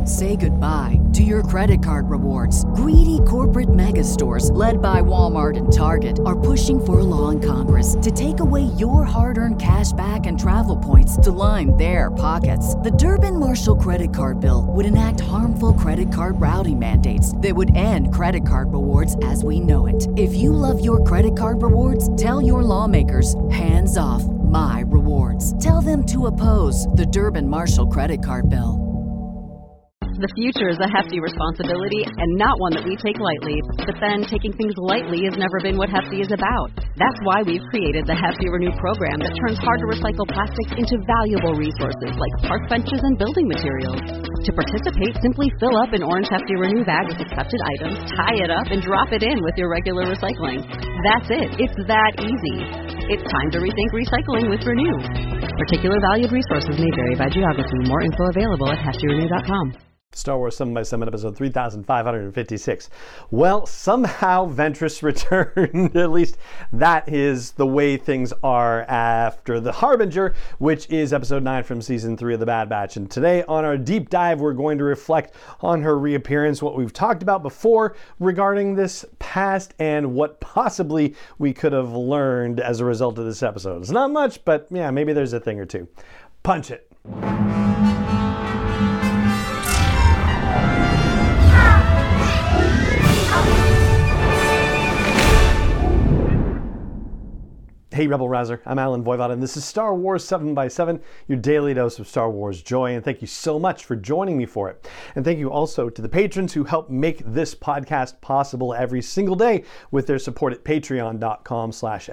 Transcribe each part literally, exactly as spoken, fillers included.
Say goodbye to your credit card rewards. Greedy corporate mega stores, led by Walmart and Target, are pushing for a law in Congress to take away your hard-earned cash back and travel points to line their pockets. The Durbin-Marshall credit card bill would enact harmful credit card routing mandates that would end credit card rewards as we know it. If you love your credit card rewards, tell your lawmakers, hands off my rewards. Tell them to oppose the Durbin-Marshall credit card bill. The future is a hefty responsibility and not one that we take lightly. But then, taking things lightly has never been what Hefty is about. That's why we've created the Hefty Renew program that turns hard-to-recycle plastics into valuable resources like park benches and building materials. To participate, simply fill up an orange Hefty Renew bag with accepted items, tie it up, and drop it in with your regular recycling. That's it. It's that easy. It's time to rethink recycling with Renew. Particular valued resources may vary by geography. More info available at hefty renew dot com. Star Wars seven by seven, episode three thousand five hundred fifty-six. Well, somehow Ventress returned. At least that is the way things are after The Harbinger, which is episode nine from season three of The Bad Batch. And today on our deep dive, we're going to reflect on her reappearance, what we've talked about before regarding this past, and what possibly we could have learned as a result of this episode. It's not much, but yeah, maybe there's a thing or two. Punch it. Hey Rebel Rouser, I'm Alan Voivod, and this is Star Wars seven by seven, your daily dose of Star Wars joy, and thank you so much for joining me for it. And thank you also to the patrons who help make this podcast possible every single day with their support at patreon.com slash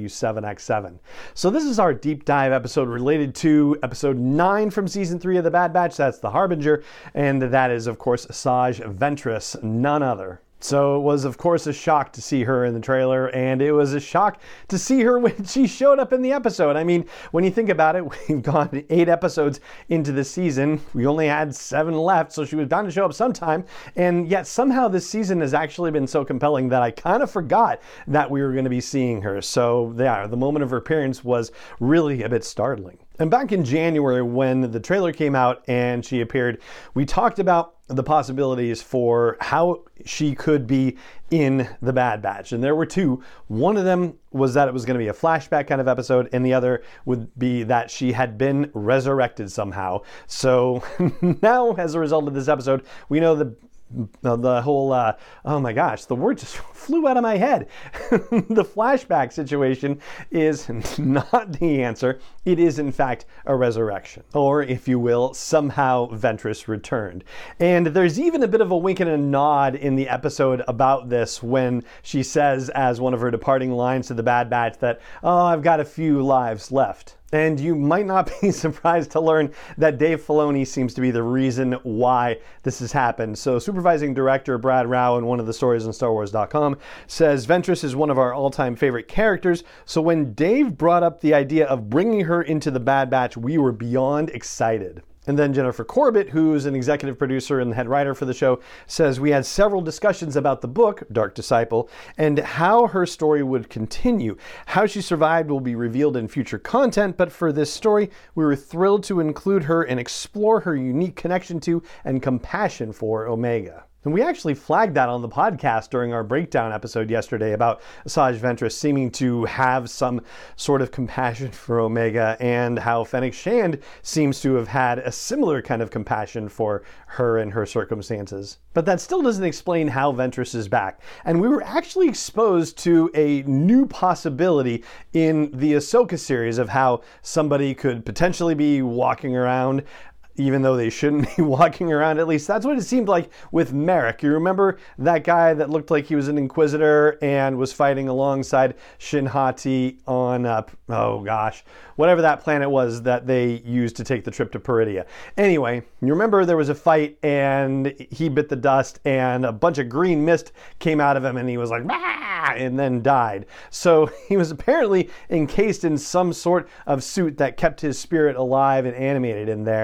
SW7X7. So this is our deep dive episode related to episode nine from season three of The Bad Batch. That's The Harbinger, and that is, of course, Asajj Ventress, none other. So it was, of course, a shock to see her in the trailer, and it was a shock to see her when she showed up in the episode. I mean, when you think about it, we've gone eight episodes into the season. We only had seven left, so she was bound to show up sometime. And yet somehow this season has actually been so compelling that I kind of forgot that we were going to be seeing her. So yeah, the moment of her appearance was really a bit startling. And back in January, when the trailer came out and she appeared, we talked about the possibilities for how she could be in The Bad Batch. And there were two. One of them was that it was going to be a flashback kind of episode, and the other would be that she had been resurrected somehow. So now, as a result of this episode, we know the the whole, uh, oh my gosh, the word just flew out of my head. The flashback situation is not the answer. It is, in fact, a resurrection. Or, if you will, somehow Ventress returned. And there's even a bit of a wink and a nod in the episode about this when she says, as one of her departing lines to the Bad Batch, that, oh, I've got a few lives left. And you might not be surprised to learn that Dave Filoni seems to be the reason why this has happened. So supervising director Brad Rau in one of the stories on Star Wars dot com says Ventress is one of our all-time favorite characters. So when Dave brought up the idea of bringing her into the Bad Batch, we were beyond excited. And then Jennifer Corbett, who's an executive producer and the head writer for the show, says we had several discussions about the book, Dark Disciple, and how her story would continue. How she survived will be revealed in future content, but for this story, we were thrilled to include her and explore her unique connection to and compassion for Omega. And we actually flagged that on the podcast during our breakdown episode yesterday about Asajj Ventress seeming to have some sort of compassion for Omega, and how Fennec Shand seems to have had a similar kind of compassion for her and her circumstances. But that still doesn't explain how Ventress is back. And we were actually exposed to a new possibility in the Ahsoka series of how somebody could potentially be walking around even though they shouldn't be walking around. At least that's what it seemed like with Merrick. You remember that guy that looked like he was an Inquisitor and was fighting alongside Shin Hati on, uh, oh gosh, whatever that planet was that they used to take the trip to Peridia. Anyway, you remember there was a fight and he bit the dust and a bunch of green mist came out of him and he was like, bah! And then died. So he was apparently encased in some sort of suit that kept his spirit alive and animated in there. And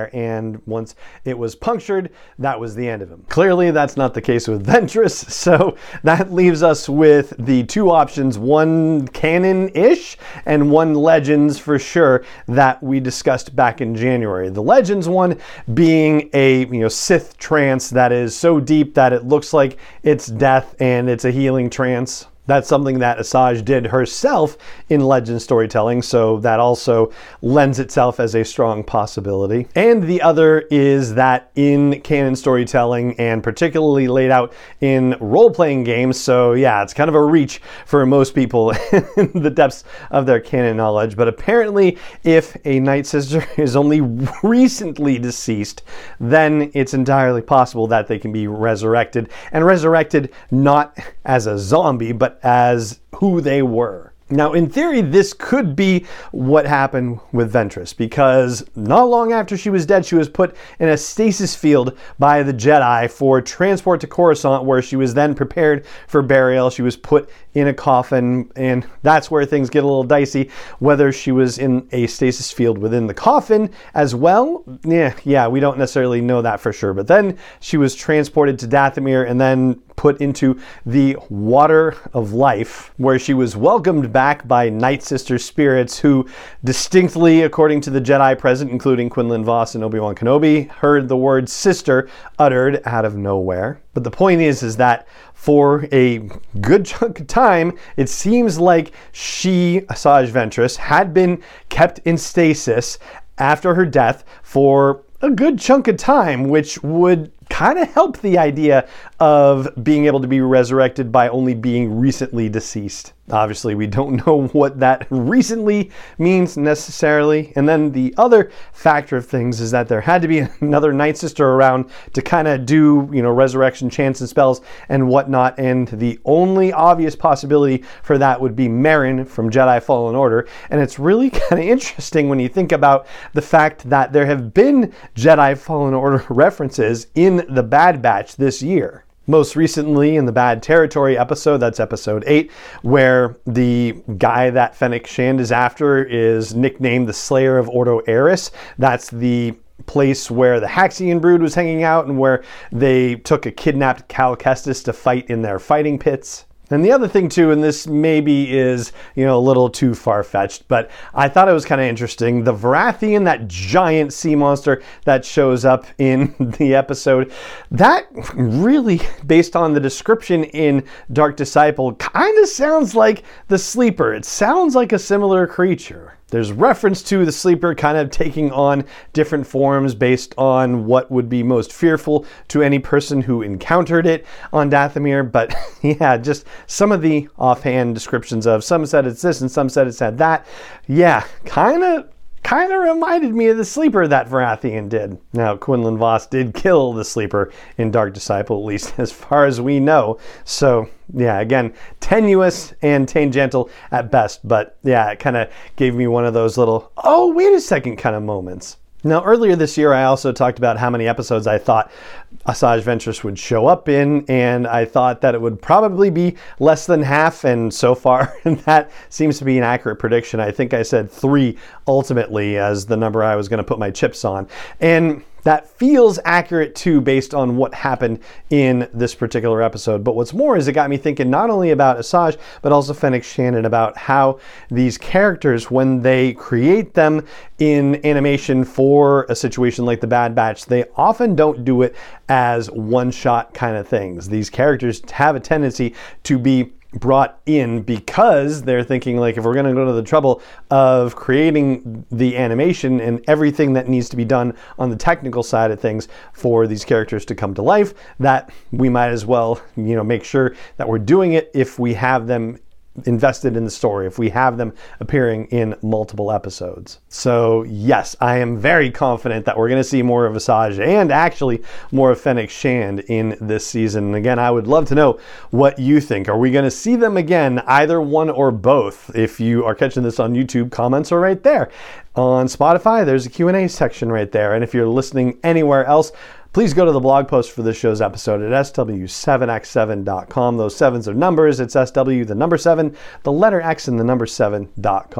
and once it was punctured, that was the end of him. Clearly, that's not the case with Ventress, so that leaves us with the two options, one canon-ish and one Legends for sure, that we discussed back in January. The Legends one being a you know Sith trance that is so deep that it looks like it's death and it's a healing trance. That's something that Asajj did herself in Legend storytelling, so that also lends itself as a strong possibility. And the other is that in canon storytelling, and particularly laid out in role-playing games, so yeah, it's kind of a reach for most people in the depths of their canon knowledge, but apparently if a Night Sister is only recently deceased, then it's entirely possible that they can be resurrected, and resurrected not as a zombie, but as who they were. Now, in theory, this could be what happened with Ventress, because not long after she was dead, she was put in a stasis field by the Jedi for transport to Coruscant, where she was then prepared for burial. She was put in a coffin, and that's where things get a little dicey. Whether she was in a stasis field within the coffin as well, yeah, yeah, we don't necessarily know that for sure. But then she was transported to Dathomir and then put into the Water of Life, where she was welcomed back by Night Sister spirits who distinctly, according to the Jedi present, including Quinlan Vos and Obi-Wan Kenobi, heard the word sister uttered out of nowhere. But the point is, is that for a good chunk of time, it seems like she, Asajj Ventress, had been kept in stasis after her death for a good chunk of time, which would kind of help the idea of being able to be resurrected by only being recently deceased. Obviously, we don't know what that recently means necessarily. And then the other factor of things is that there had to be another Night Sister around to kind of do, you know, resurrection chants and spells and whatnot. And the only obvious possibility for that would be Merrin from Jedi Fallen Order. And it's really kind of interesting when you think about the fact that there have been Jedi Fallen Order references in the Bad Batch this year. Most recently in the Bad Territory episode, that's episode eight, where the guy that Fennec Shand is after is nicknamed the Slayer of Ordo Eris. That's the place where the Haxian brood was hanging out and where they took a kidnapped Cal Kestis to fight in their fighting pits. And the other thing too, and this maybe is, you know, a little too far-fetched, but I thought it was kind of interesting. The Varathian, that giant sea monster that shows up in the episode, that really, based on the description in Dark Disciple, kind of sounds like the Sleeper. It sounds like a similar creature. There's reference to the Sleeper kind of taking on different forms based on what would be most fearful to any person who encountered it on Dathomir. But yeah, just some of the offhand descriptions of some said it's this and some said it said that. Yeah, kind of kind of reminded me of the Sleeper that Varathian did. Now, Quinlan Vos did kill the Sleeper in Dark Disciple, at least as far as we know. So yeah, again, tenuous and tangential at best, but yeah, it kind of gave me one of those little, oh, wait a second kind of moments. Now, earlier this year, I also talked about how many episodes I thought Asajj Ventress would show up in, and I thought that it would probably be less than half, and so far that seems to be an accurate prediction. I think I said three ultimately as the number I was going to put my chips on. And that feels accurate too, based on what happened in this particular episode. But what's more is it got me thinking not only about Asajj, but also Fennec Shand, about how these characters, when they create them in animation for a situation like the Bad Batch, they often don't do it as one-shot kind of things. These characters have a tendency to be brought in because they're thinking, like, if we're going to go to the trouble of creating the animation and everything that needs to be done on the technical side of things for these characters to come to life, that we might as well, you know, make sure that we're doing it if we have them invested in the story, if we have them appearing in multiple episodes. So yes, I am very confident that we're going to see more of Asajj and actually more of Fennec Shand in this season. And again, I would love to know what you think. Are we going to see them again, either one or both? If you are catching this on YouTube, comments are right there. On Spotify, there's a Q and A section right there. And if you're listening anywhere else, please go to the blog post for this show's episode at S W seven X seven dot com. Those sevens are numbers. It's S W, the number seven, the letter X, and the number seven dot com.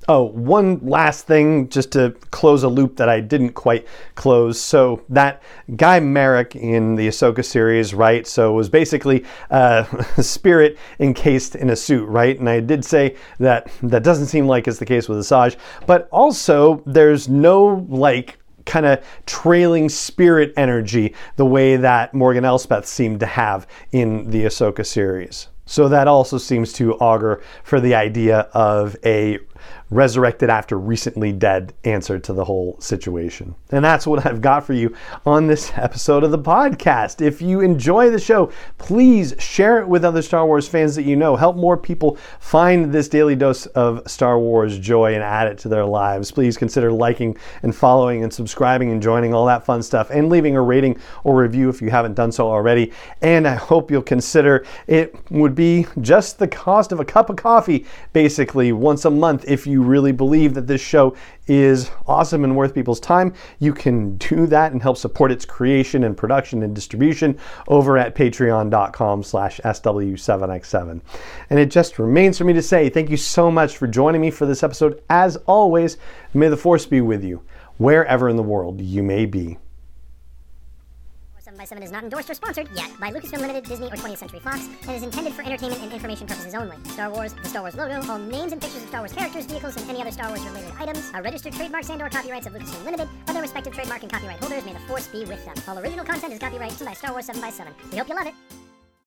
Oh, one last thing just to close a loop that I didn't quite close. So that Guy Merrick in the Ahsoka series, right? So it was basically uh, a spirit encased in a suit, right? And I did say that that doesn't seem like it's the case with Asajj, but also there's no like kind of trailing spirit energy the way that Morgan Elspeth seemed to have in the Ahsoka series. So that also seems to augur for the idea of a resurrected after recently dead answer to the whole situation. And that's what I've got for you on this episode of the podcast. If you enjoy the show, please share it with other Star Wars fans that you know. Help more people find this daily dose of Star Wars joy and add it to their lives. Please consider liking and following and subscribing and joining, all that fun stuff, and leaving a rating or review if you haven't done so already. And I hope you'll consider it would be just the cost of a cup of coffee, basically, once a month. If you really believe that this show is awesome and worth people's time, you can do that and help support its creation and production and distribution over at patreon.com slash SW7X7. And it just remains for me to say thank you so much for joining me for this episode. As always, may the Force be with you, wherever in the world you may be. seven by seven is not endorsed or sponsored yet by Lucasfilm Limited, Disney, or twentieth Century Fox, and is intended for entertainment and information purposes only. Star Wars, the Star Wars logo, all names and pictures of Star Wars characters, vehicles, and any other Star Wars related items are registered trademarks and or copyrights of Lucasfilm Limited, or their respective trademark and copyright holders. May the Force be with them. All original content is copyright by Star Wars seven by seven. We hope you love it.